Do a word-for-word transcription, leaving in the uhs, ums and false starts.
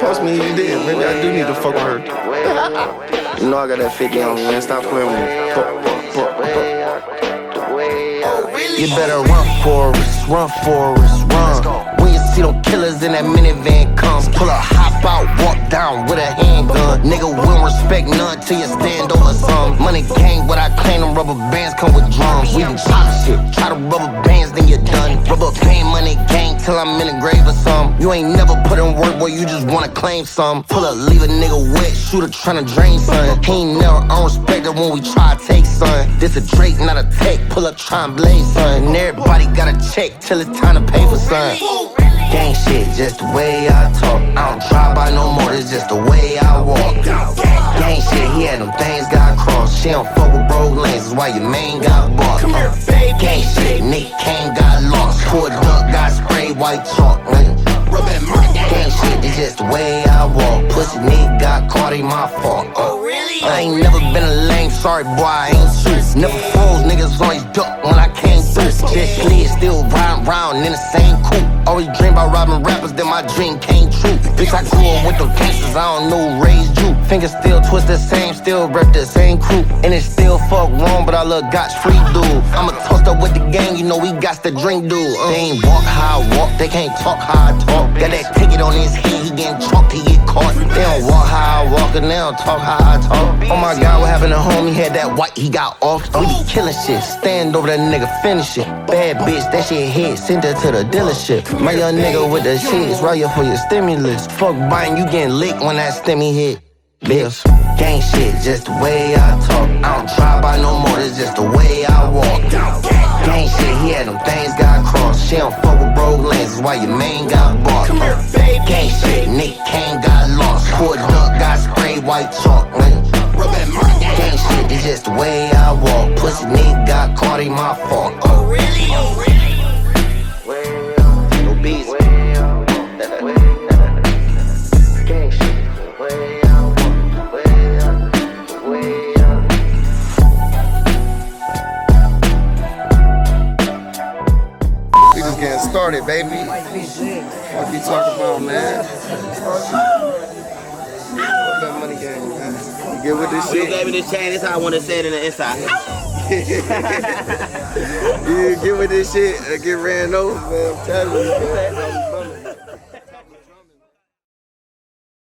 post me if you did. Maybe I do need to fuck with her. You know I got that fifty on me, man. Stop playing with me. Fuck, fuck, fuck, fuck. You better run for us, run for us, run. When you see them killers in that minivan come, pull up, hop out, walk down with a handgun. Nigga won't respect none till you stand over some. Money gang, what I claim, them rubber bands come with drums. We do pop shit, try to rubber bands, then you're done. Rubber band money gang till I'm in the grave or some. You ain't never put in work, boy, you just wanna claim some. Pull up, leave a nigga wet, shooter tryna drain son. He ain't never unrespected when we try to take son. This a Drake, not a take, pull up, try and blaze son. And everybody got a check till it's time to pay for son. Gang shit, just the way I talk. I don't try by no more, it's just the way I walk. Gang shit, he had them things got crossed. She don't fuck with broke lanes, that's why your main got bought. Gang shit, Nick Kane got lost. Poured duck, got sprayed white chalk. Gang shit, it's just the way I walk. Pussy nigga got caught, ain't my fault. Uh, I ain't never been a lame, sorry boy, I ain't suits. Never fools, niggas always duck when I came through. Just slid, still round round in the same coupe. Always dream about robbing rappers, then my dream came true. Bitch, I grew up with them gangsters, I don't know who raised you. Fingers still twist the same, still rep the same crew. And it still fuck wrong, but I look Gotch free dude. I'ma toast up with the gang, you know we got the drink dude. Uh. They ain't walk how I walk, they can't talk how I talk. Got that ticket on his head, he getting chalked, he get caught. They don't walk how I walk, and they don't talk how I talk. Oh my God, what happened to homie? Had that white, he got off. We be killing shit, stand over that nigga, finish it. Bad bitch, that shit hit, send her to the dealership. My young nigga with the shits, right here for your stimulus. Fuck buying, you getting licked when that stimmy hit. Bitch, gang shit, just the way I talk. I don't try by no more, it's just the way I walk. Gang shit, he had them things got crossed. She don't fuck with broke lanes, that's why your main got bought. Gang shit, Nick Kane got lost. Poured duck, got sprayed white chalk. Gang shit, it's just the way I walk. Pussy nigga got caught, ain't my fault. Oh really? Oh really? No beats. Gang shit, the way I walk, way up, the way up. We just getting started, baby. What you talking about, man? That money game, man. You get with this shit? You gave me this chain, this how I want to say it in the inside. You get with this shit and get ran over, man. I'm telling you, man.